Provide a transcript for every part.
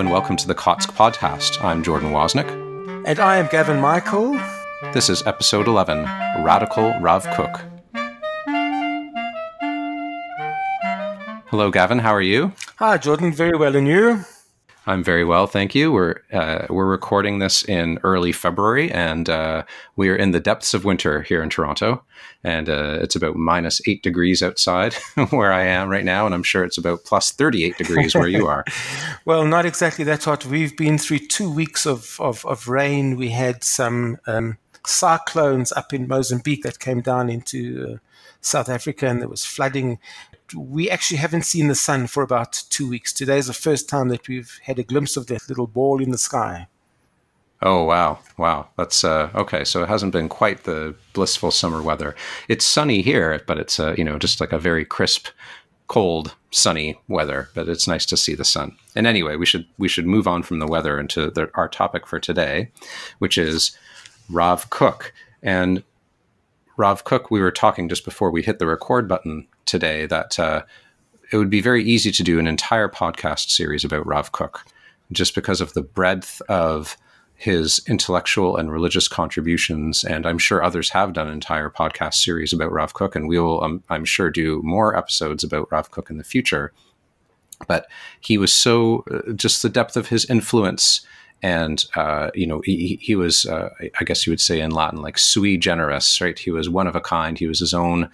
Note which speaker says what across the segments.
Speaker 1: and welcome to the Kotsk Podcast. I'm Jordan Wozniak.
Speaker 2: And I am Gavin Michael.
Speaker 1: This is episode 11, Radical Rav Kook. Hello, Gavin. How are you?
Speaker 2: Hi, Jordan. Very well, and you?
Speaker 1: I'm very well, thank you. We're recording this in early February, and we are in the depths of winter here in Toronto, and it's about minus 8 degrees outside where I am right now, and I'm sure it's about plus 38 degrees where you are.
Speaker 2: Well, not exactly that hot. We've been through 2 weeks of rain. We had some cyclones up in Mozambique that came down into South Africa, and there was flooding. We actually haven't seen the sun for about 2 weeks. Today is the first time that we've had a glimpse of that little ball in the sky.
Speaker 1: Oh, wow. That's okay. So it hasn't been quite the blissful summer weather. It's sunny here, but it's just like a very crisp, cold, sunny weather. But it's nice to see the sun. And anyway, we should move on from the weather into our topic for today, which is Rav Kook. And Rav Kook, we were talking just before we hit the record button today that it would be very easy to do an entire podcast series about Rav Kook, just because of the breadth of his intellectual and religious contributions. And I'm sure others have done an entire podcast series about Rav Kook, and we will, I'm sure, do more episodes about Rav Kook in the future. But he was so, just the depth of his influence. And, he was, I guess you would say in Latin, like sui generis, right? He was one of a kind. He was his own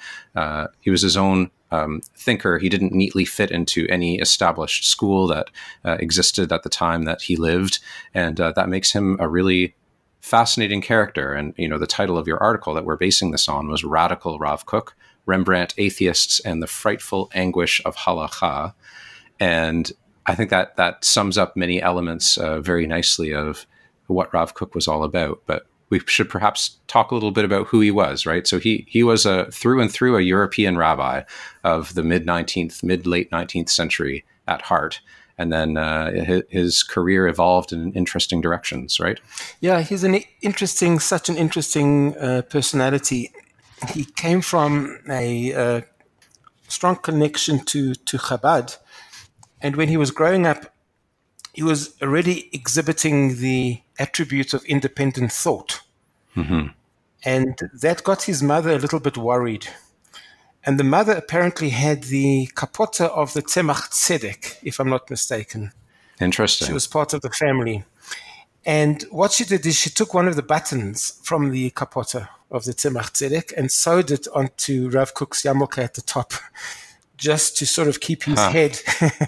Speaker 1: thinker. He didn't neatly fit into any established school that existed at the time that he lived. And that makes him a really fascinating character. And, the title of your article that we're basing this on was Radical Rav Kook, Rembrandt, Atheists, and the Frightful Anguish of Halakha. And I think that sums up many elements very nicely of what Rav Kook was all about. But we should perhaps talk a little bit about who he was, right? So he was through and through a European rabbi of the mid-late 19th century at heart. And then his career evolved in interesting directions, right?
Speaker 2: Yeah, he's such an interesting personality. He came from a strong connection to Chabad. And when he was growing up, he was already exhibiting the attributes of independent thought.
Speaker 1: Mm-hmm.
Speaker 2: And that got his mother a little bit worried. And the mother apparently had the kapota of the Tzemach Tzedek, if I'm not mistaken.
Speaker 1: Interesting.
Speaker 2: She was part of the family. And what she did is she took one of the buttons from the kapota of the Tzemach Tzedek and sewed it onto Rav Kook's yarmulke at the top, just to sort of keep his head,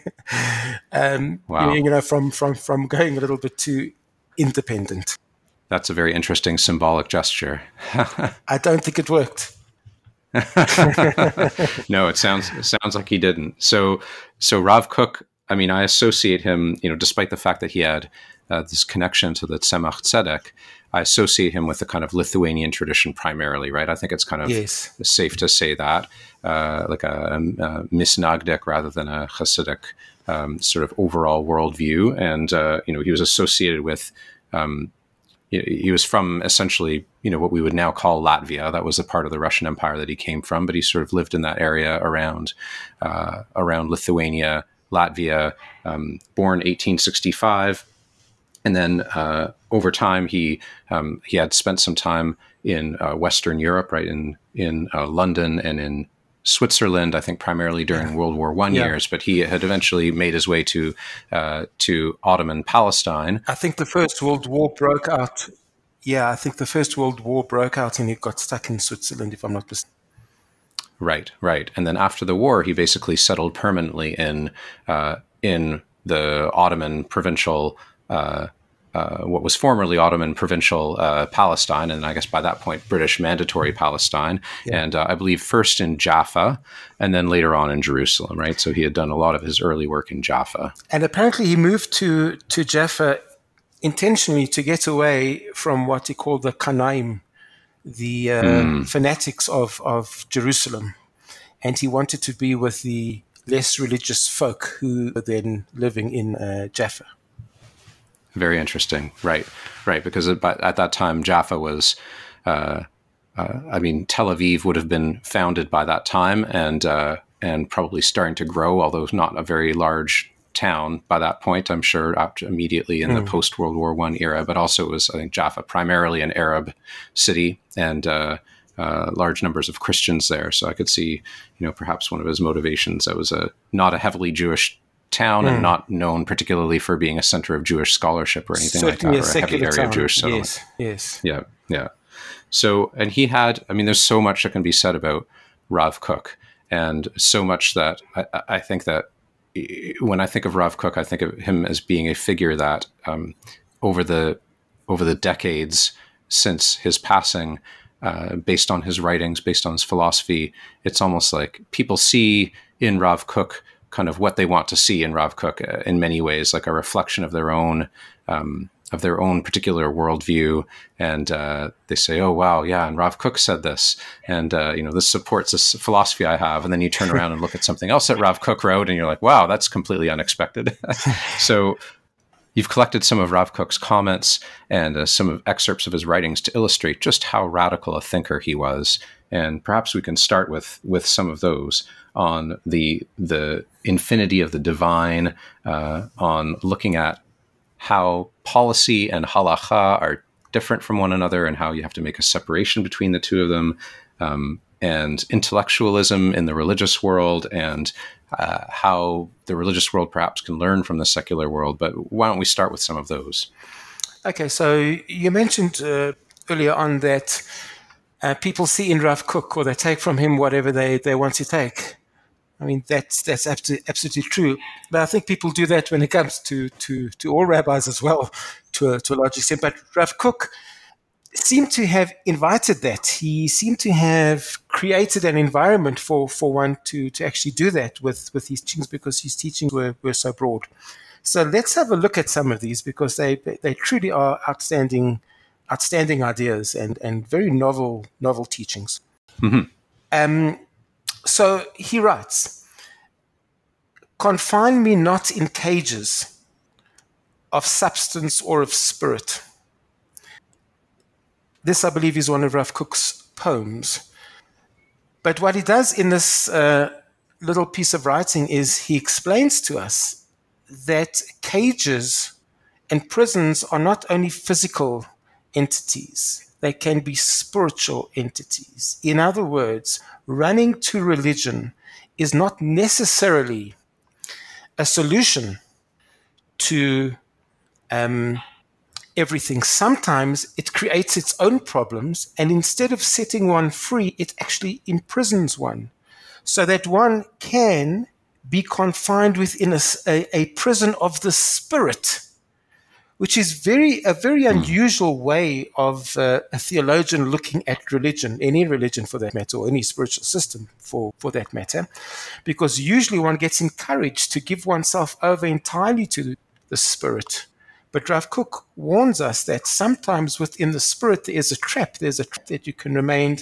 Speaker 1: wow.
Speaker 2: from going a little bit too independent.
Speaker 1: That's a very interesting symbolic gesture.
Speaker 2: I don't think it worked.
Speaker 1: No, it sounds like he didn't. So Rav Kook, I mean, I associate him, despite the fact that he had this connection to the Tzemach Tzedek, I associate him with the kind of Lithuanian tradition primarily, right? I think it's kind of safe to say that, like a misnagdic rather than a Hasidic sort of overall worldview. And, he was associated with, he was from essentially, what we would now call Latvia. That was a part of the Russian Empire that he came from, but he sort of lived in that area around Lithuania, Latvia, born 1865. And then over time, he had spent some time in Western Europe, right, in London and in Switzerland, I think primarily during World War I years, but he had eventually made his way to Ottoman Palestine.
Speaker 2: I think the First World War broke out. Yeah, I think the First World War broke out and he got stuck in Switzerland, if I'm not mistaken.
Speaker 1: Right. And then after the war, he basically settled permanently in the Ottoman provincial what was formerly Ottoman provincial Palestine, and I guess by that point, British mandatory Palestine, and I believe first in Jaffa, and then later on in Jerusalem, right? So he had done a lot of his early work in Jaffa.
Speaker 2: And apparently he moved to Jaffa intentionally to get away from what he called the Kanaim, the fanatics of Jerusalem. And he wanted to be with the less religious folk who were then living in Jaffa.
Speaker 1: Very interesting. Right. Because at that time, Jaffa was, Tel Aviv would have been founded by that time and probably starting to grow, although not a very large town by that point, I'm sure, immediately in the post-World War I era, but also it was, I think, Jaffa primarily an Arab city, and large numbers of Christians there. So I could see, perhaps one of his motivations, that was not a heavily Jewish town and not known particularly for being a center of Jewish scholarship or anything
Speaker 2: Certainly
Speaker 1: like that, or a heavy area of Jewish settlement.
Speaker 2: Yes.
Speaker 1: Yeah. So, and he had, there's so much that can be said about Rav Kook, and so much that I think that when I think of Rav Kook, I think of him as being a figure that over the decades since his passing, based on his writings, based on his philosophy, it's almost like people see in Rav Kook kind of what they want to see in Rav Kook in many ways, like a reflection of their own particular worldview. And they say, oh, wow, yeah, and Rav Kook said this. And, this supports this philosophy I have. And then you turn around and look at something else that Rav Kook wrote, and you're like, wow, that's completely unexpected. So you've collected some of Rav Kook's comments and some of excerpts of his writings to illustrate just how radical a thinker he was. And perhaps we can start with some of those on the infinity of the divine, on looking at how policy and halacha are different from one another, and how you have to make a separation between the two of them, and intellectualism in the religious world, and how the religious world perhaps can learn from the secular world. But why don't we start with some of those?
Speaker 2: Okay, so you mentioned earlier on that people see in Rav Kook, or they take from him whatever they want to take. That's absolutely true. But I think people do that when it comes to all rabbis as well, to a large extent. But Rav Kook seemed to have invited that. He seemed to have created an environment for one to actually do that with his teachings, because his teachings were so broad. So let's have a look at some of these, because they truly are outstanding ideas and very novel teachings. Mm-hmm. So he writes, "Confine me not in cages of substance or of spirit." This, I believe, is one of Rav Kook's poems. But what he does in this little piece of writing is he explains to us that cages and prisons are not only physical entities, they can be spiritual entities. In other words, running to religion is not necessarily a solution to everything. Sometimes it creates its own problems, and instead of setting one free, it actually imprisons one, so that one can be confined within a prison of the spirit, which is a very unusual way of a theologian looking at religion, any religion for that matter, or any spiritual system for that matter, because usually one gets encouraged to give oneself over entirely to the spirit. But Rav Kook warns us that sometimes within the spirit there is a trap. There's a trap that you can remain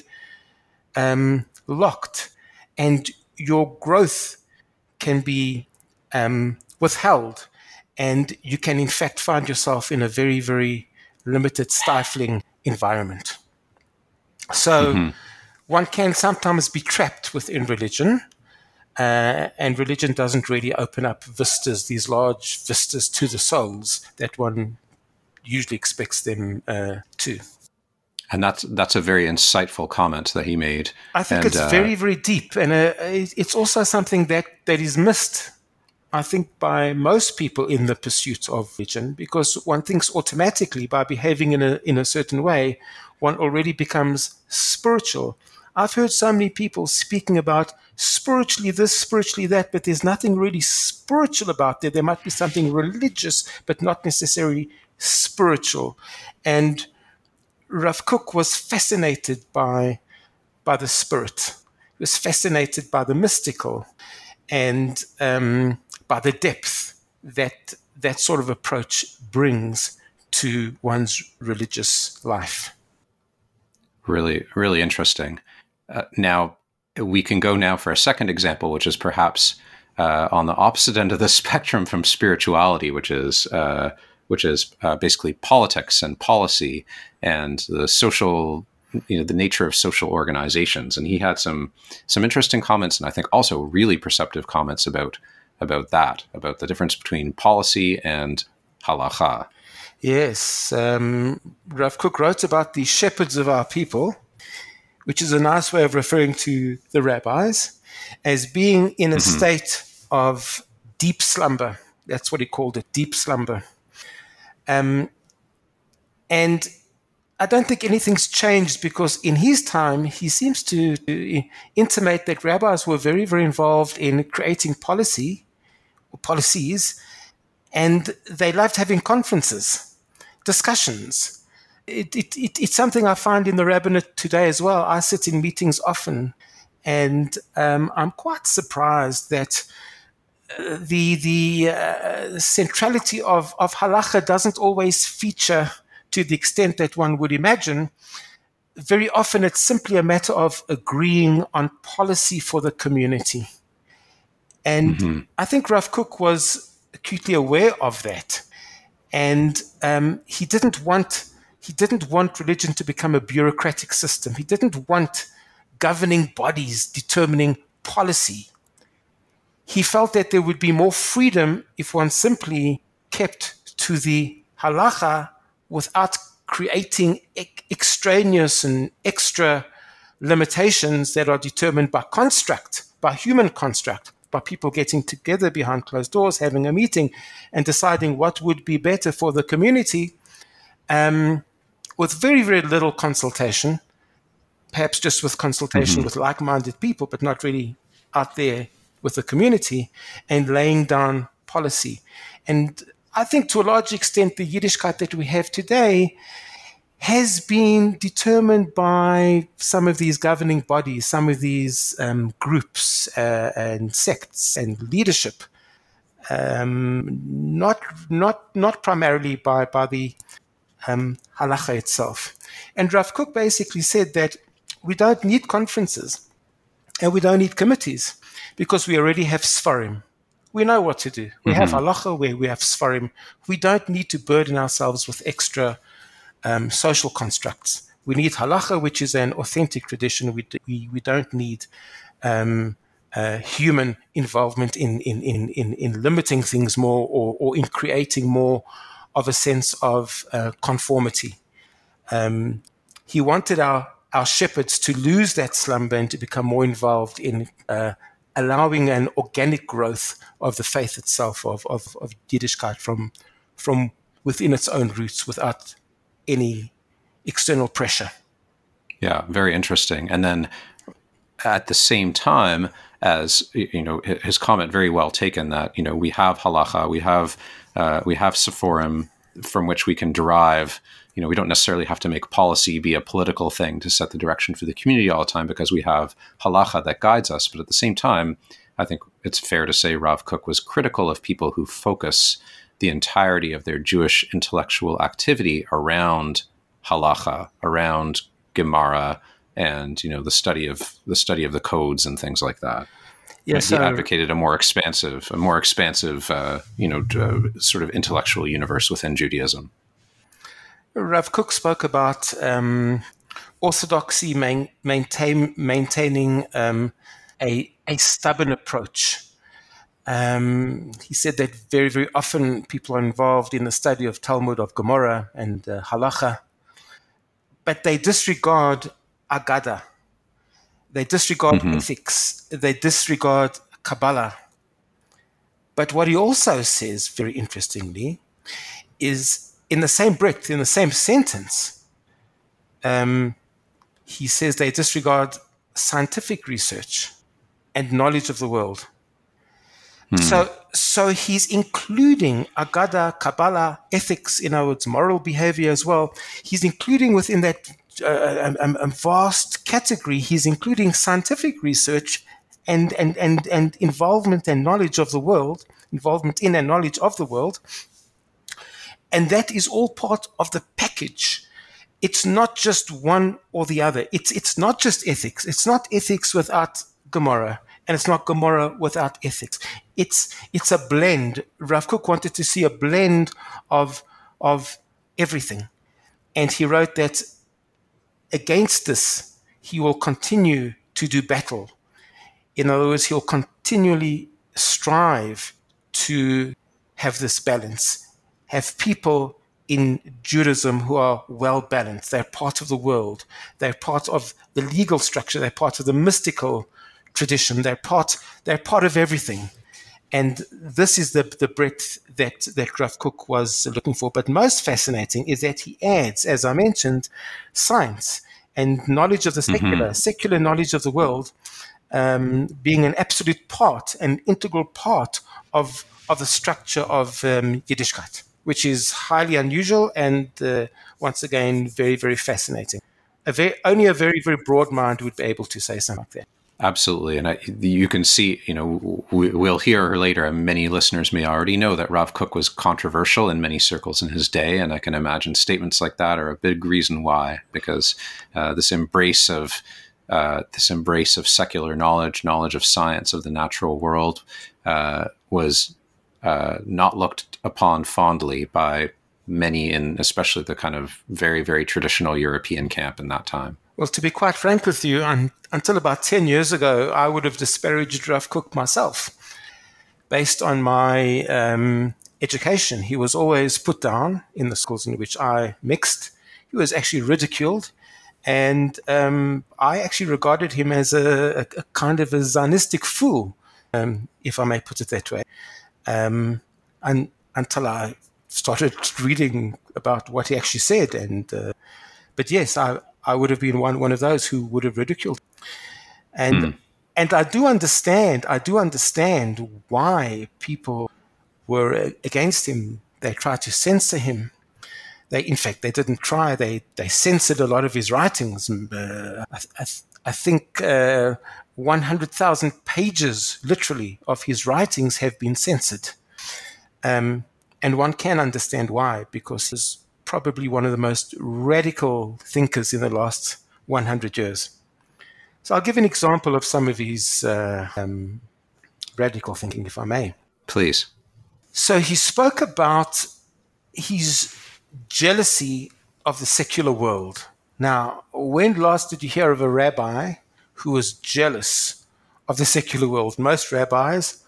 Speaker 2: locked, and your growth can be withheld. And you can, in fact, find yourself in a very, very limited, stifling environment. So one can sometimes be trapped within religion, and religion doesn't really open up vistas, these large vistas to the souls that one usually expects them to.
Speaker 1: And that's a very insightful comment that he made.
Speaker 2: I think it's very, very deep. And it's also something that is missed, I think, by most people in the pursuit of religion, because one thinks automatically by behaving in a certain way, one already becomes spiritual. I've heard so many people speaking about spiritually this, spiritually that, but there's nothing really spiritual about there. There might be something religious, but not necessarily spiritual. And Rav Kook was fascinated by the spirit. He was fascinated by the mystical, and by the depth that sort of approach brings to one's religious life.
Speaker 1: Really, really interesting. Now, we can go now for a second example, which is perhaps on the opposite end of the spectrum from spirituality, which is basically politics and policy and the social, the nature of social organizations. And he had some interesting comments, and I think also really perceptive comments about about that, about the difference between policy and halacha.
Speaker 2: Yes, Rav Kook wrote about the shepherds of our people, which is a nice way of referring to the rabbis, as being in a state of deep slumber. That's what he called it, deep slumber. And I don't think anything's changed, because in his time, he seems to intimate that rabbis were very, very involved in creating policies, and they loved having conferences, discussions. It's something I find in the rabbinate today as well. I sit in meetings often, and I'm quite surprised that the centrality of halacha doesn't always feature to the extent that one would imagine. Very often it's simply a matter of agreeing on policy for the community. And I think Rav Kook was acutely aware of that. And he didn't want religion to become a bureaucratic system. He didn't want governing bodies determining policy. He felt that there would be more freedom if one simply kept to the halacha without creating extraneous and extra limitations that are determined by construct, by human construct, by people getting together behind closed doors, having a meeting, and deciding what would be better for the community, with very, very little consultation, perhaps just with consultation with like-minded people, but not really out there with the community, and laying down policy. And I think to a large extent, the Yiddishkeit that we have today has been determined by some of these governing bodies, some of these groups and sects and leadership, not primarily by the halacha itself. And Rav Kook basically said that we don't need conferences and we don't need committees, because we already have Sfarim. We know what to do. We have halacha where we have Sfarim. We don't need to burden ourselves with extra social constructs. We need halacha, which is an authentic tradition. We don't need human involvement in limiting things more, or in creating more of a sense of conformity. He wanted our shepherds to lose that slumber and to become more involved in allowing an organic growth of the faith itself, of Yiddishkeit from within its own roots, without any external pressure.
Speaker 1: Yeah, very interesting. And then at the same time, as his comment very well taken, that we have halacha, we have Sephorim from which we can derive. We don't necessarily have to make policy be a political thing to set the direction for the community all the time, because we have halacha that guides us. But at the same time, I think it's fair to say Rav Kook was critical of people who focus the entirety of their Jewish intellectual activity around halacha, around Gemara, and the study of the codes and things like that. Yes, he advocated a more expansive, sort of intellectual universe within Judaism.
Speaker 2: Rav Kook spoke about orthodoxy maintaining a stubborn approach. He said that very, very often people are involved in the study of Talmud, of Gemara, and halacha, but they disregard Agada. They disregard ethics. They disregard Kabbalah. But what he also says, very interestingly, is in the same breath, in the same sentence, he says they disregard scientific research and knowledge of the world. So he's including Agada, Kabbalah, ethics, in other words, moral behavior as well. He's including within that vast category, he's including scientific research and involvement and knowledge of the world, involvement in and knowledge of the world. And that is all part of the package. It's not just one or the other. It's not just ethics. It's not ethics without Gemara, and it's not Gemara without ethics. It's a blend. Rav Kook wanted to see a blend of everything. And he wrote that against this, he will continue to do battle. In other words, he'll continually strive to have this balance, have people in Judaism who are well balanced. They're part of the world. They're part of the legal structure. They're part of the mystical tradition. They're part of everything. And this is the breadth that Rav Kook was looking for. But most fascinating is that he adds, as I mentioned, science and knowledge of the secular knowledge of the world, being an absolute part, an integral part of the structure of Yiddishkeit, which is highly unusual and, once again, very, very fascinating. Only a very, very broad mind would be able to say something like that.
Speaker 1: Absolutely. And you can see, we'll hear later, and many listeners may already know that Rav Kook was controversial in many circles in his day. And I can imagine statements like that are a big reason why, because this embrace of secular knowledge of science, of the natural world, was not looked upon fondly by many in especially the kind of very, very traditional European camp in that time.
Speaker 2: Well, to be quite frank with you, until about 10 years ago, I would have disparaged Rav Kook myself based on my education. He was always put down in the schools in which I mixed. He was actually ridiculed. And I actually regarded him as a kind of a Zionistic fool, if I may put it that way, until I started reading about what he actually said. But yes, I would have been one of those who would have ridiculed him. And I do understand why people were against him. They tried to censor him. In fact, they didn't try. They censored a lot of his writings. I think 100,000 pages, literally, of his writings have been censored. And one can understand why, because he's probably one of the most radical thinkers in the last 100 years. So I'll give an example of some of his radical thinking, if I may.
Speaker 1: Please.
Speaker 2: So he spoke about his jealousy of the secular world. Now, when last did you hear of a rabbi who was jealous of the secular world? Most rabbis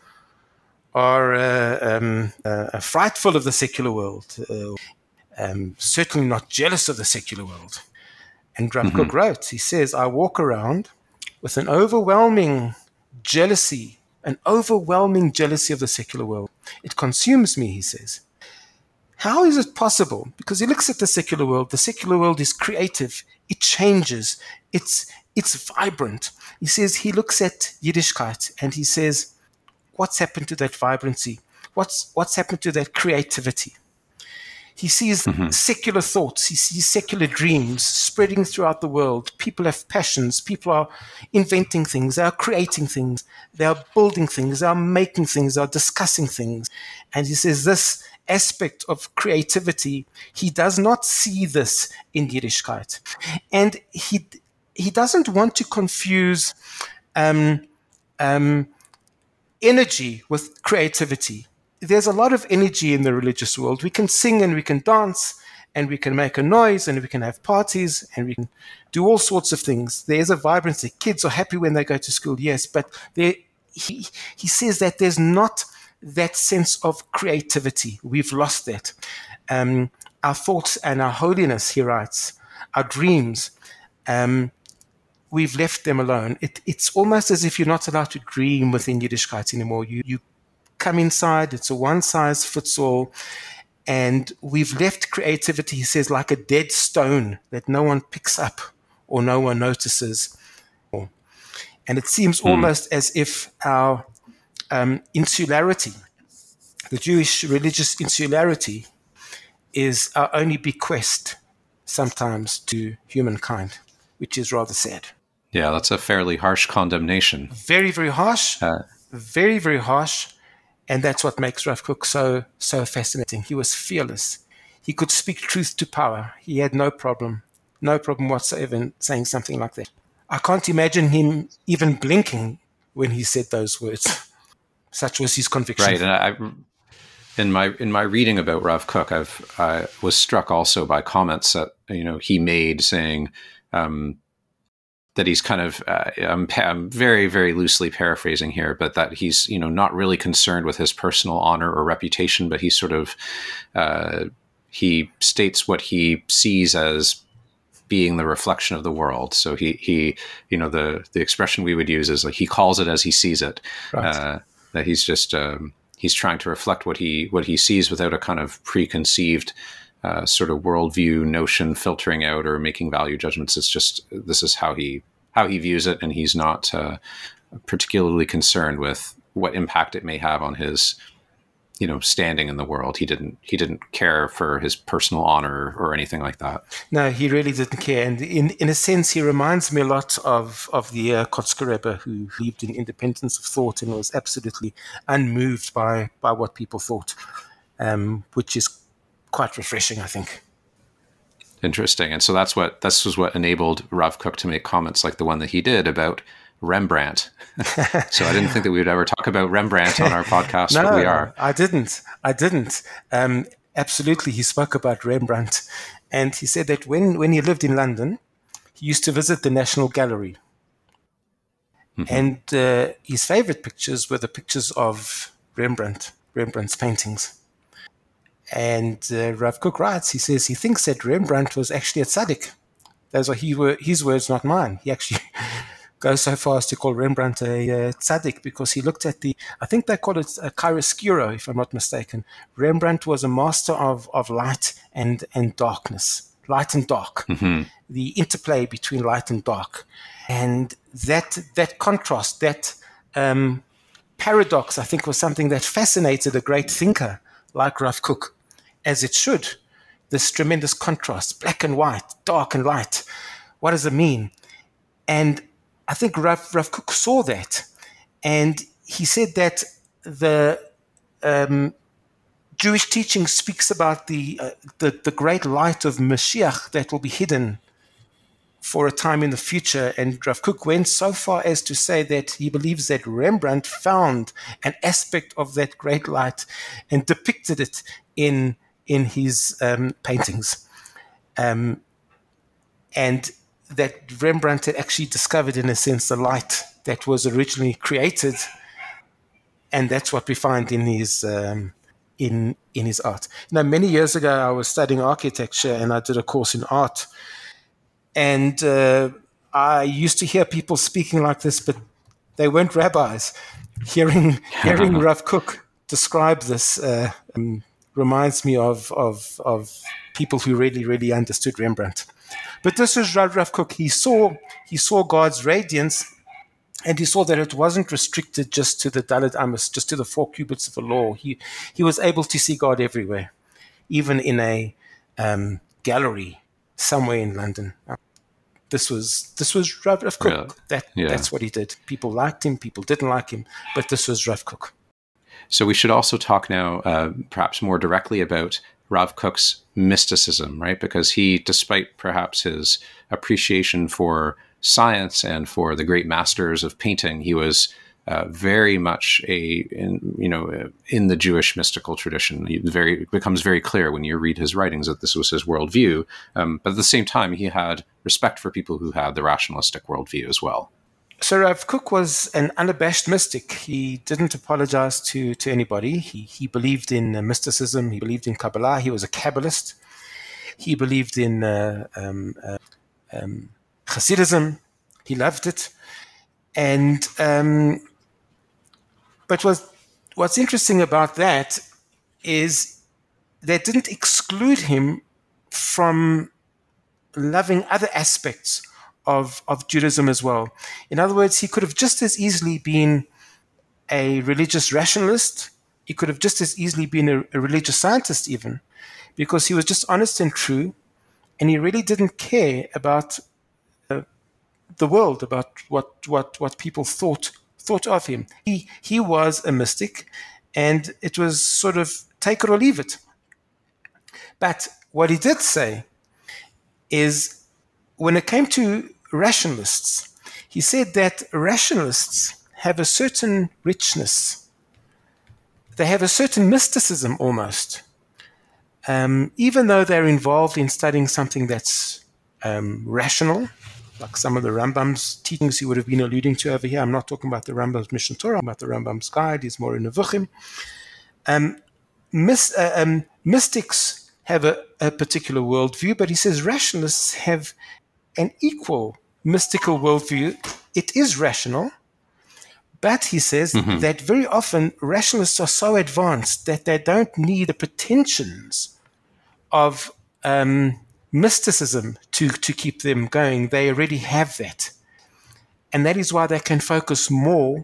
Speaker 2: are frightful of the secular world, certainly not jealous of the secular world. And Rav Kook wrote, he says, I walk around with an overwhelming jealousy of the secular world. It consumes me, he says. How is it possible? Because he looks at the secular world. The secular world is creative. It changes. It's vibrant. He says he looks at Yiddishkeit and he says, what's happened to that vibrancy? What's happened to that creativity? He sees secular thoughts. He sees secular dreams spreading throughout the world. People have passions. People are inventing things. They are creating things. They are building things. They are making things. They are discussing things. And he says this aspect of creativity, he does not see this in Yiddishkeit. And he doesn't want to confuse energy with creativity. There's a lot of energy in the religious world. We can sing and we can dance and we can make a noise and we can have parties and we can do all sorts of things. There's a vibrancy. Kids are happy when they go to school, yes, but he says that there's not that sense of creativity. We've lost that. Our thoughts and our holiness, he writes, our dreams, we've left them alone. It's almost as if you're not allowed to dream within Yiddishkeit anymore. You come inside, it's a one-size-fits-all, and we've left creativity, he says, like a dead stone that no one picks up or no one notices. And it seems almost as if our insularity, the Jewish religious insularity, is our only bequest sometimes to humankind, which is rather sad.
Speaker 1: Yeah, that's a fairly harsh condemnation.
Speaker 2: Very, very harsh. Very, very harsh. And that's what makes Rav Kook so fascinating. He was fearless. He could speak truth to power. He had no problem whatsoever in saying something like that. I can't imagine him even blinking when he said those words. Such was his conviction.
Speaker 1: Right, and in my reading about Rav Kook, I was struck also by comments that he made saying that he's kind of I'm very, very loosely paraphrasing here, but that he's not really concerned with his personal honor or reputation, but he's sort of he states what he sees as being the reflection of the world. So he the expression we would use is like he calls it as he sees it.
Speaker 2: Right.
Speaker 1: That he's just he's trying to reflect what he sees without a kind of preconceived sort of worldview notion filtering out or making value judgments. It's just this is how he views it, and he's not particularly concerned with what impact it may have on his standing in the world. He didn't care for his personal honor or anything like that.
Speaker 2: No, he really didn't care. And in a sense, he reminds me a lot of the Kotzker Rebbe, who believed in independence of thought and was absolutely unmoved by what people thought, which is quite refreshing, I think.
Speaker 1: Interesting. And so this was what enabled Rav Kook to make comments like the one that he did about Rembrandt. So I didn't think that we would ever talk about Rembrandt on our podcast,
Speaker 2: No,
Speaker 1: but we are.
Speaker 2: I didn't. Absolutely, he spoke about Rembrandt, and he said that when he lived in London, he used to visit the National Gallery, and his favorite pictures were the pictures of Rembrandt's paintings. And Rav Kook writes, he says he thinks that Rembrandt was actually a tzaddik. Those are his words, not mine. He actually goes so far as to call Rembrandt a tzaddik because he looked at I think they call it a chiaroscuro, if I'm not mistaken. Rembrandt was a master of light and darkness, light and dark, the interplay between light and dark. And that contrast, that paradox, I think, was something that fascinated a great thinker like Rav Kook, as it should. This tremendous contrast, black and white, dark and light. What does it mean? And I think Rav Kook saw that, and he said that the Jewish teaching speaks about the great light of Mashiach that will be hidden for a time in the future. And Rav Kook went so far as to say that he believes that Rembrandt found an aspect of that great light and depicted it in his paintings, and that Rembrandt had actually discovered, in a sense, the light that was originally created, and that's what we find in his in his art. Many years ago, I was studying architecture, and I did a course in art, and I used to hear people speaking like this, but they weren't rabbis. Hearing Rav Kook describe this reminds me of people who really, really understood Rembrandt. But this was Rav Kook. He saw God's radiance, and he saw that it wasn't restricted just to the Dalet Amos, just to the 4 cubits of the law. He was able to see God everywhere, even in a gallery somewhere in London. This was Rav Kook.
Speaker 1: Yeah.
Speaker 2: That's what he did. People liked him, people didn't like him, but this was Rav Kook.
Speaker 1: So we should also talk now perhaps more directly about Rav Kook's mysticism, right? Because he, despite perhaps his appreciation for science and for the great masters of painting, he was very much in the Jewish mystical tradition. It becomes very clear when you read his writings that this was his worldview. But at the same time, he had respect for people who had the rationalistic worldview as well.
Speaker 2: So Rav Kook was an unabashed mystic. He didn't apologize to anybody. He believed in mysticism. He believed in Kabbalah. He was a Kabbalist. He believed in Hasidism. He loved it. And but what's interesting about that is that didn't exclude him from loving other aspects of Judaism as well. In other words, he could have just as easily been a religious rationalist. He could have just as easily been a religious scientist even, because he was just honest and true, and he really didn't care about the world, about what people thought of him. He was a mystic, and it was sort of take it or leave it. But what he did say is, when it came to rationalists, he said that rationalists have a certain richness. They have a certain mysticism almost. Even though they're involved in studying something that's rational, like some of the Rambam's teachings he would have been alluding to over here. I'm not talking about the Rambam's Mishnah Torah, I'm about the Rambam's guide. He's more in Nevuchim. Mystics have a particular worldview, but he says rationalists have an equal mystical worldview. It is rational, but he says that very often rationalists are so advanced that they don't need the pretensions of mysticism to keep them going. They already have that. And that is why they can focus more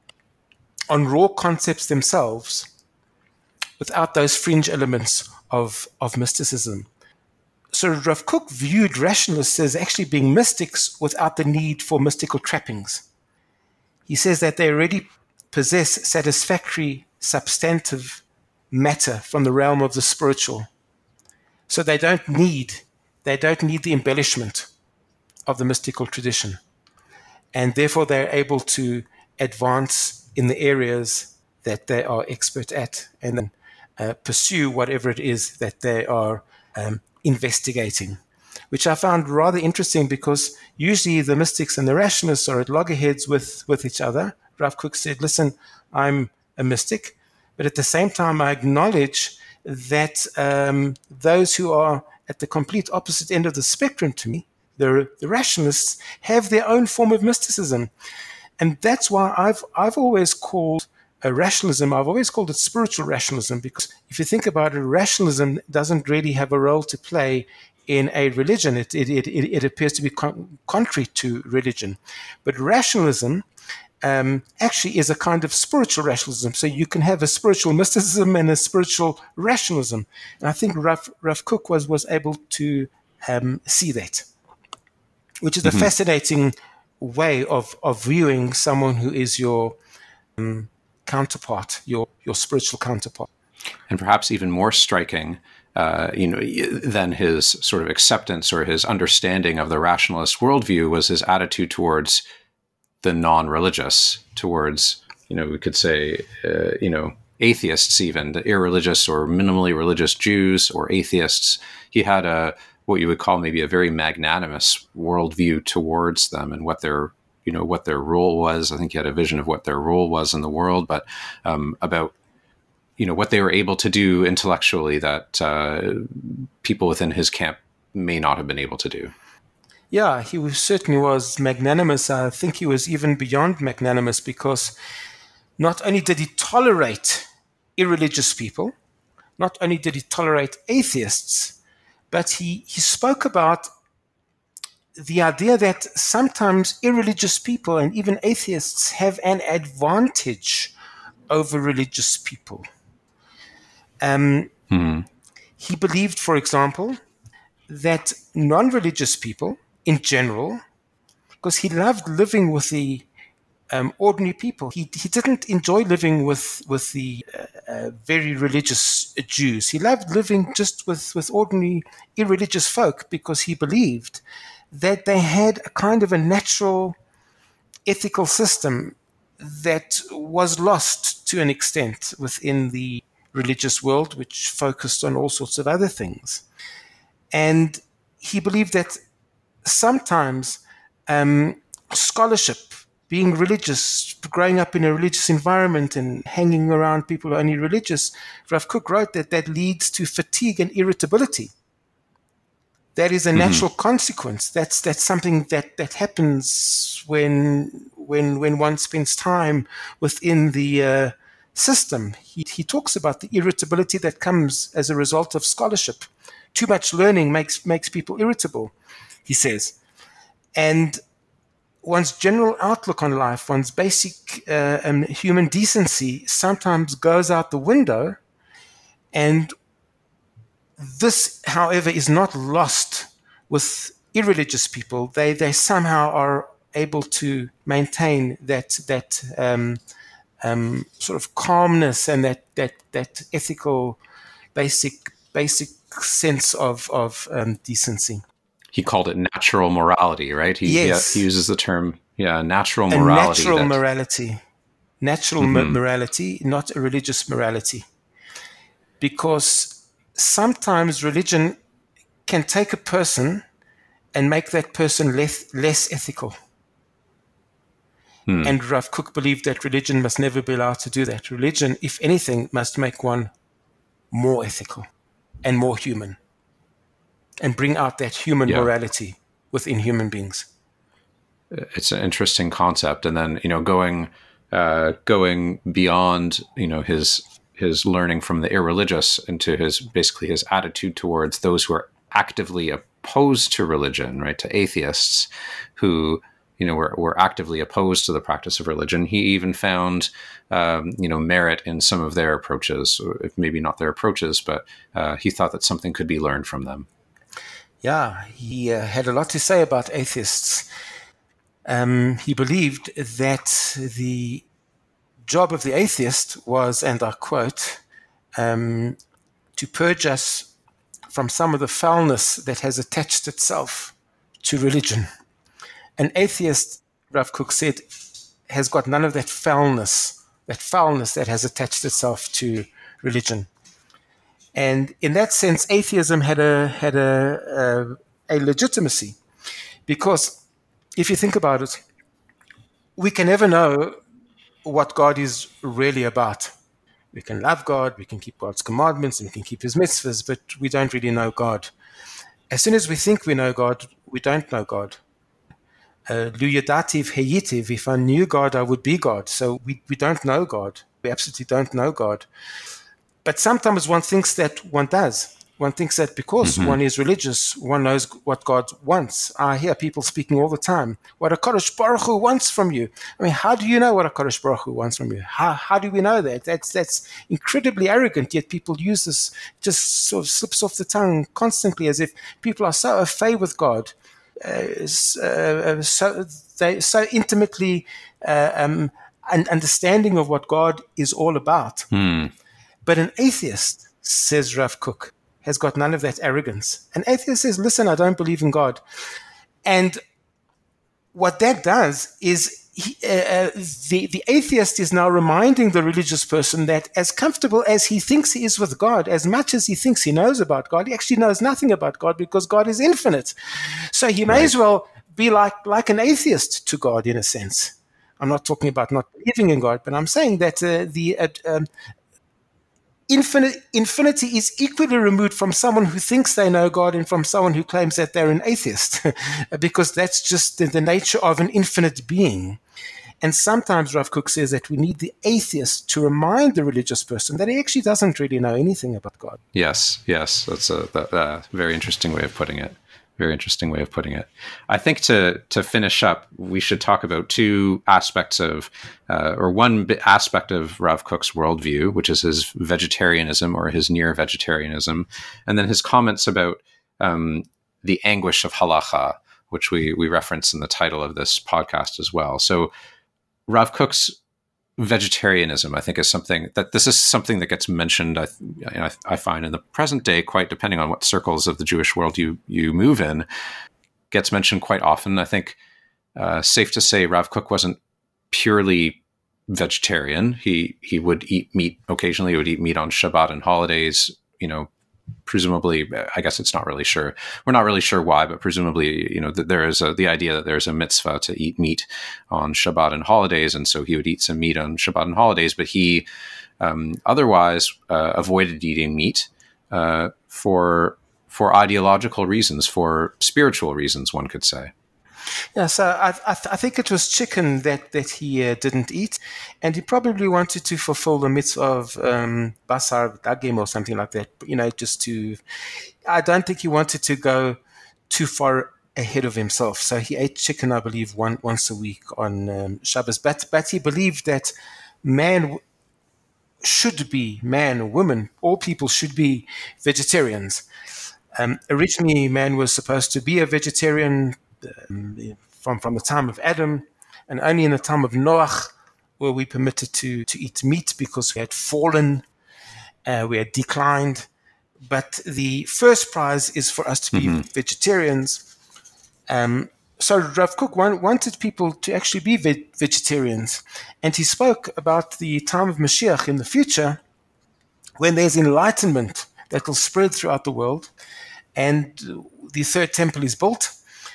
Speaker 2: on raw concepts themselves without those fringe elements of mysticism. So Rav Kook viewed rationalists as actually being mystics without the need for mystical trappings. He says that they already possess satisfactory substantive matter from the realm of the spiritual. So they don't need the embellishment of the mystical tradition. And therefore they're able to advance in the areas that they are expert at and then pursue whatever it is that they are investigating, which I found rather interesting because usually the mystics and the rationalists are at loggerheads with each other. Rav Kook said, listen, I'm a mystic, but at the same time I acknowledge that those who are at the complete opposite end of the spectrum to me, the rationalists, have their own form of mysticism. And that's why I've always called rationalism, I've always called it spiritual rationalism, because if you think about it, rationalism doesn't really have a role to play in a religion. It appears to be contrary to religion. But rationalism actually is a kind of spiritual rationalism. So you can have a spiritual mysticism and a spiritual rationalism. And I think Rav Kook was able to see that, which is a fascinating way of viewing someone who is your counterpart, your spiritual counterpart.
Speaker 1: And perhaps even more striking than his sort of acceptance or his understanding of the rationalist worldview was his attitude towards the non-religious, towards, we could say, atheists, even the irreligious or minimally religious Jews or atheists. He had what you would call maybe a very magnanimous worldview towards them and what their role was. I think he had a vision of what their role was in the world, but about what they were able to do intellectually that people within his camp may not have been able to do.
Speaker 2: Yeah, he certainly was magnanimous. I think he was even beyond magnanimous, because not only did he tolerate irreligious people, not only did he tolerate atheists, but he spoke about the idea that sometimes irreligious people and even atheists have an advantage over religious people. He believed, for example, that non-religious people in general, because he loved living with the ordinary people. He didn't enjoy living with the very religious Jews. He loved living just with ordinary irreligious folk, because he believed that they had a kind of a natural ethical system that was lost to an extent within the religious world, which focused on all sorts of other things. And he believed that sometimes scholarship, being religious, growing up in a religious environment and hanging around people who are only religious, Rav Kook wrote that leads to fatigue and irritability. That is a natural consequence. That's something that happens when one spends time within the system. He talks about the irritability that comes as a result of scholarship. Too much learning makes people irritable, he says. And one's general outlook on life, one's basic human decency sometimes goes out the window. And this, however, is not lost with irreligious people. They somehow are able to maintain that sort of calmness and that ethical basic sense of decency.
Speaker 1: He called it natural morality, right? He uses the term, natural morality. Natural morality, not a religious morality. Because sometimes religion can take a person
Speaker 2: and make that person less ethical. And Rav Kook believed that religion must never be allowed to do that. Religion, if anything, must make one more ethical and more human and bring out that human morality within human beings.
Speaker 1: It's an interesting concept. And then, going beyond, his learning from the irreligious into his attitude towards those who are actively opposed to religion, right? To atheists who, were actively opposed to the practice of religion. He even found, merit in some of their approaches, if maybe not their approaches, but he thought that something could be learned from them.
Speaker 2: Yeah, he had a lot to say about atheists. He believed that the job of the atheist was, and I quote, to purge us from some of the foulness that has attached itself to religion. An atheist, Rav Kook said, has got none of that foulness that has attached itself to religion. And in that sense, atheism had a legitimacy, because if you think about it, we can never know what God is really about. We can love God, we can keep God's commandments, and we can keep his mitzvahs, but we don't really know God. As soon as we think we know God, we don't know God. Lu yadativ heyitiv, if I knew God, I would be God. So we don't know God. We absolutely don't know God. But sometimes one thinks that one does. One thinks that because one is religious, one knows what God wants. I hear people speaking all the time, what HaKadosh Baruch Hu wants from you. I mean, how do you know what HaKadosh Baruch Hu wants from you? How do we know that? That's incredibly arrogant, yet people use this, just sort of slips off the tongue constantly, as if people are so au fait with God, so intimately and understanding of what God is all about. But an atheist, says Rav Kook, has got none of that arrogance. An atheist says, listen, I don't believe in God. And what that does is the atheist is now reminding the religious person that as comfortable as he thinks he is with God, as much as he thinks he knows about God, he actually knows nothing about God, because God is infinite. So he may as well be like an atheist to God, in a sense. I'm not talking about not believing in God, but I'm saying that infinity is equally removed from someone who thinks they know God and from someone who claims that they're an atheist, because that's just the nature of an infinite being. And sometimes Rav Kook says that we need the atheist to remind the religious person that he actually doesn't really know anything about God.
Speaker 1: Yes. That's a very interesting way of putting it. I think to finish up, we should talk about two aspects of, or one aspect of Rav Kook's worldview, which is his vegetarianism or his near vegetarianism, and then his comments about the anguish of halacha, which we reference in the title of this podcast as well. So Rav Kook's vegetarianism, I think, is something that gets mentioned, I find, in the present day, quite depending on what circles of the Jewish world you move in, gets mentioned quite often. I think safe to say Rav Kook wasn't purely vegetarian. He would eat meat occasionally. He would eat meat on Shabbat and holidays, presumably, I guess it's not really sure. We're not really sure why, but presumably, there is the idea that there's a mitzvah to eat meat on Shabbat and holidays. And so he would eat some meat on Shabbat and holidays, but he otherwise avoided eating meat for ideological reasons, for spiritual reasons, one could say.
Speaker 2: Yeah, so I think it was chicken that he didn't eat, and he probably wanted to fulfill the mitzvah of basar dagim or something like that. I don't think he wanted to go too far ahead of himself. So he ate chicken, I believe, once a week on Shabbos. But he believed that man or woman, all people should be vegetarians. Originally, man was supposed to be a vegetarian from the time of Adam, and only in the time of Noach were we permitted to eat meat, because we had fallen, we had declined. But the first prize is for us to be vegetarians. So Rav Kook wanted people to actually be vegetarians, and he spoke about the time of Mashiach in the future, when there's enlightenment that will spread throughout the world, and the third temple is built.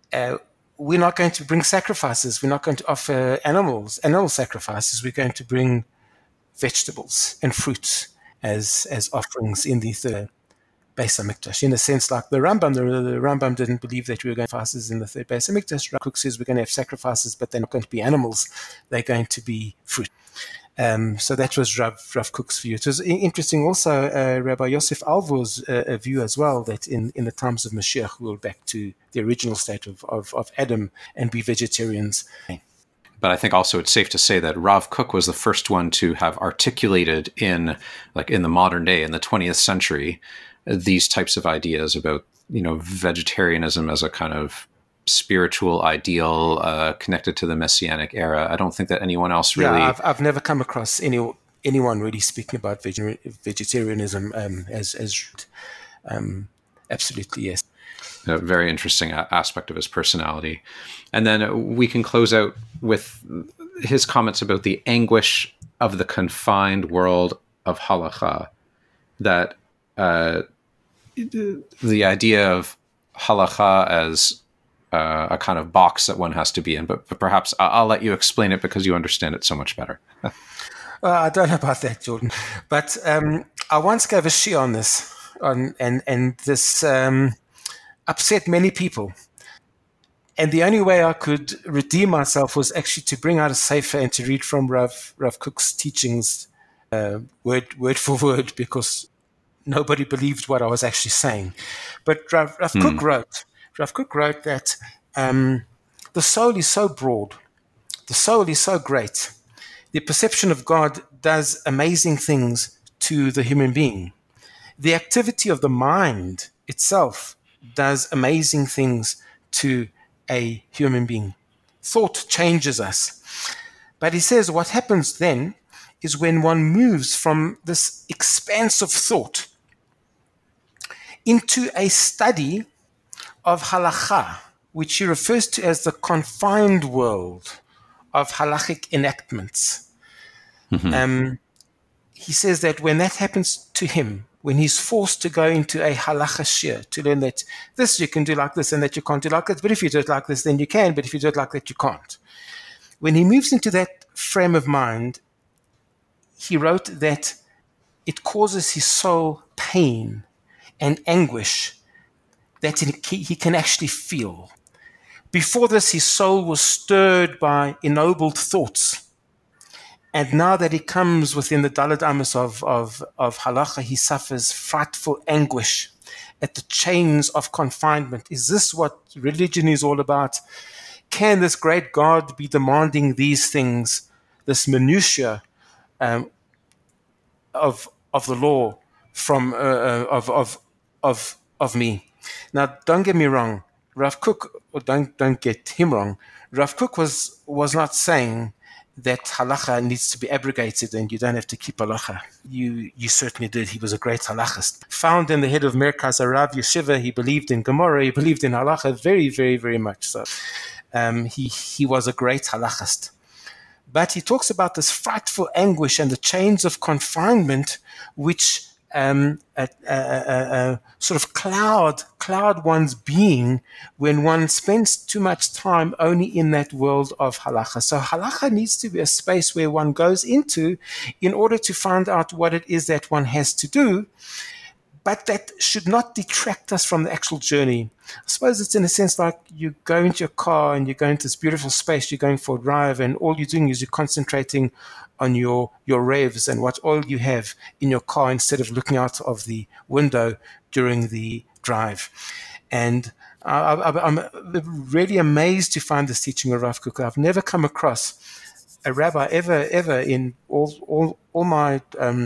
Speaker 2: we're not going to bring sacrifices. We're not going to offer animal sacrifices. We're going to bring vegetables and fruits as offerings in the third Beis Hamikdash. In a sense, like the Rambam didn't believe that we were going to have sacrifices in the third Beis Hamikdash. Rav Kook says we're going to have sacrifices, but they're not going to be animals. They're going to be fruit. So that was Rav Kook's view. It was interesting also, Rabbi Yosef Alvor's view as well, that in the times of Mashiach, we'll back to the original state of Adam and be vegetarians.
Speaker 1: But I think also it's safe to say that Rav Kook was the first one to have articulated in the modern day, in the 20th century, these types of ideas about, vegetarianism as a kind of spiritual ideal connected to the Messianic era. I don't think that anyone else really...
Speaker 2: Yeah, I've never come across anyone really speaking about vegetarianism as absolutely, yes.
Speaker 1: A very interesting aspect of his personality. And then we can close out with his comments about the anguish of the confined world of halacha, that the idea of halacha as a kind of box that one has to be in, but perhaps I'll let you explain it because you understand it so much better.
Speaker 2: I don't know about that, Jordan, but I once gave a shiur on this, and this upset many people. And the only way I could redeem myself was actually to bring out a sefer and to read from Rav Kook's teachings word for word, because nobody believed what I was actually saying. But Rav Kook wrote that the soul is so broad, the soul is so great, the perception of God does amazing things to the human being. The activity of the mind itself does amazing things to a human being. Thought changes us. But he says what happens then is when one moves from this expanse of thought into a study of halacha, which he refers to as the confined world of halachic enactments. Mm-hmm. He says that when that happens to him, when he's forced to go into a halacha shiur, to learn that this you can do like this and that you can't do like that, but if you do it like this, then you can, but if you do it like that, you can't. When he moves into that frame of mind, he wrote that it causes his soul pain and anguish that he can actually feel. Before this, his soul was stirred by ennobled thoughts. And now that he comes within the Daled Amos of halacha, he suffers frightful anguish at the chains of confinement. Is this what religion is all about? Can this great God be demanding these things, this minutiae of the law from of me? Now, don't get me wrong. Rav Kook, or don't get him wrong. Rav Kook was not saying that halacha needs to be abrogated and you don't have to keep halacha. You certainly did. He was a great halachist. Found in the head of Merkaz Arav Yeshiva, he believed in Gemara, he believed in halacha very, very, very much so. He was a great halachist. But he talks about this frightful anguish and the chains of confinement which sort of cloud one's being when one spends too much time only in that world of halacha. So halacha needs to be a space where one goes into in order to find out what it is that one has to do, but that should not detract us from the actual journey. I suppose it's in a sense like you go into your car and you go into this beautiful space, you're going for a drive, and all you're doing is you're concentrating on your revs and what oil you have in your car instead of looking out of the window during the drive. And I'm really amazed to find this teaching of Rav Kook. I've never come across a rabbi ever in all my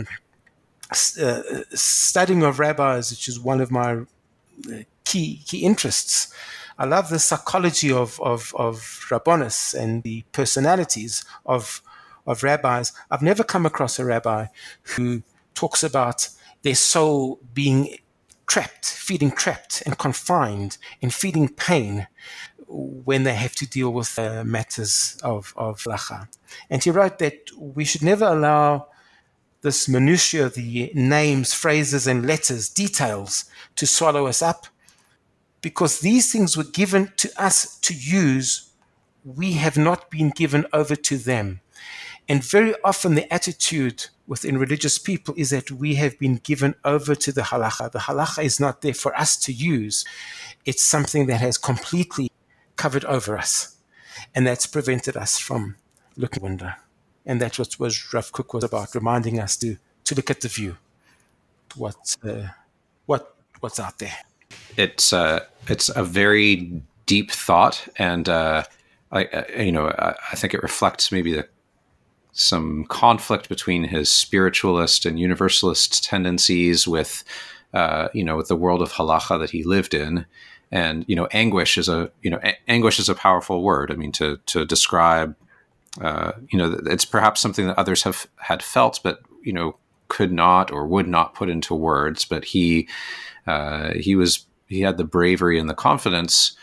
Speaker 2: studying of rabbis, which is one of my key interests. I love the psychology of rabbonis and the personalities of rabbis. I've never come across a rabbi who talks about their soul being feeling trapped and confined and feeling pain when they have to deal with matters of halacha. And he wrote that we should never allow this minutiae, the names, phrases, and letters, details, to swallow us up, because these things were given to us to use. We have not been given over to them. And very often the attitude within religious people is that we have been given over to the halacha. The halacha is not there for us to use. It's something that has completely covered over us. And that's prevented us from looking window. And that's what Rav Kook was about, reminding us to look at the view, what's out there.
Speaker 1: It's a very deep thought, and I think it reflects maybe some conflict between his spiritualist and universalist tendencies with the world of halacha that he lived in. And anguish is a powerful word. I mean, to describe it's perhaps something that others had felt, but could not or would not put into words. But he had the bravery and the confidence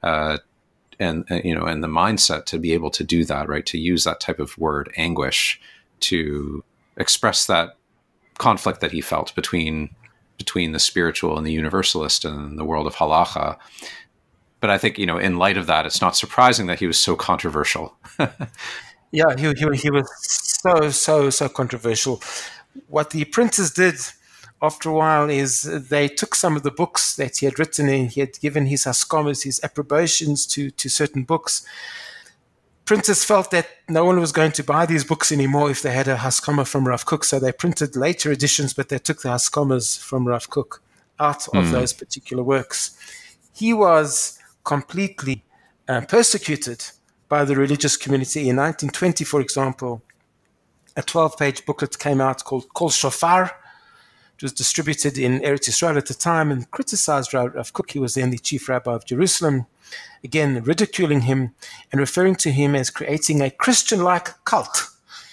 Speaker 1: and the mindset to be able to do that, right? To use that type of word, anguish, to express that conflict that he felt between the spiritual and the universalist and the world of halacha. But I think, in light of that, it's not surprising that he was so controversial.
Speaker 2: Yeah, he was so controversial. What the printers did after a while is they took some of the books that he had written and he had given his haskamas, his approbations to certain books. Printers felt that no one was going to buy these books anymore if they had a haskama from Rav Kook, so they printed later editions, but they took the haskamas from Rav Kook out of those particular works. He was completely persecuted by the religious community. In 1920, for example, a 12-page booklet came out called Kol Shofar. It was distributed in Eretz Yisrael at the time and criticized Rav Kook. He was then the chief rabbi of Jerusalem, again ridiculing him and referring to him as creating a Christian-like cult.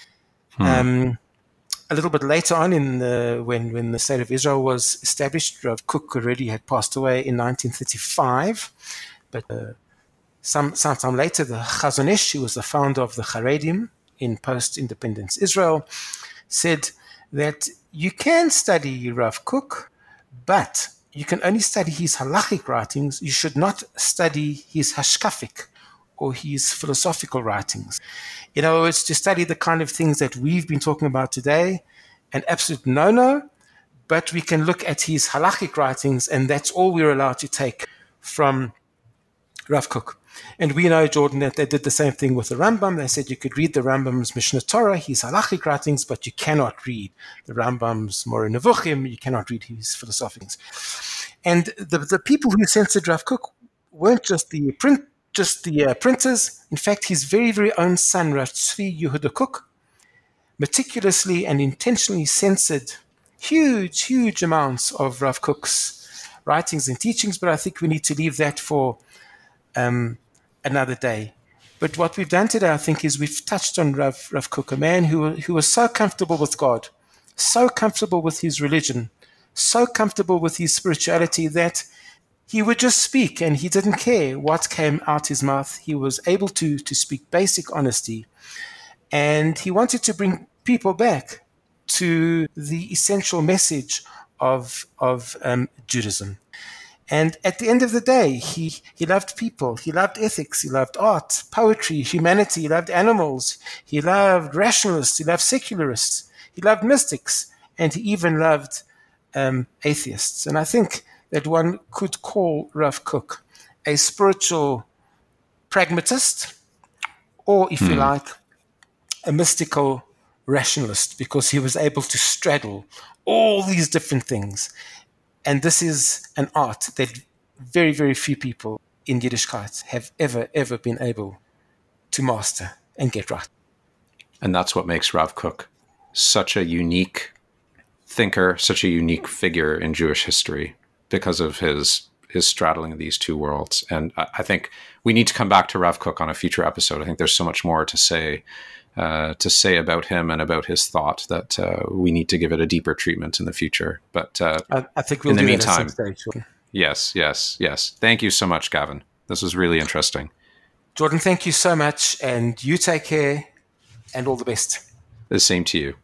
Speaker 2: A little bit later on, when the state of Israel was established, Rav Kook already had passed away in 1935, but sometime later, the Chazon Ish, who was the founder of the Haredim in post-independence Israel, said that you can study Rav Kook, but you can only study his halachic writings. You should not study his hashkafic or his philosophical writings. In other words, to study the kind of things that we've been talking about today, an absolute no-no, but we can look at his halachic writings, and that's all we're allowed to take from Rav Kook. And we know, Jordan, that they did the same thing with the Rambam. They said you could read the Rambam's Mishnah Torah, his halachic writings, but you cannot read the Rambam's Moreh Nevuchim, you cannot read his philosophics. And the people who censored Rav Kook weren't just the printers. In fact, his very, very own son, Rav Tzvi Yehuda Kook, meticulously and intentionally censored huge amounts of Rav Kook's writings and teachings, but I think we need to leave that for another day. But what we've done today, I think, is we've touched on Rav Kook, a man who was so comfortable with God, so comfortable with his religion, so comfortable with his spirituality that he would just speak and he didn't care what came out his mouth. He was able to speak basic honesty, and he wanted to bring people back to the essential message of Judaism. And at the end of the day, he loved people, he loved ethics, he loved art, poetry, humanity, he loved animals, he loved rationalists, he loved secularists, he loved mystics, and he even loved atheists. And I think that one could call Rav Kook a spiritual pragmatist, or if you like, a mystical rationalist, because he was able to straddle all these different things. And this is an art that very, very few people in Yiddishkeit have ever been able to master and get right.
Speaker 1: And that's what makes Rav Kook such a unique thinker, such a unique figure in Jewish history, because of his straddling of these two worlds. And I think we need to come back to Rav Kook on a future episode. I think there's so much more to say about him and about his thought that we need to give it a deeper treatment in the future. But
Speaker 2: I think we'll
Speaker 1: in the
Speaker 2: do
Speaker 1: meantime,
Speaker 2: that at some stage.
Speaker 1: Yes. Thank you so much, Gavin. This was really interesting.
Speaker 2: Jordan, thank you so much, and you take care, and all the best.
Speaker 1: The same to you.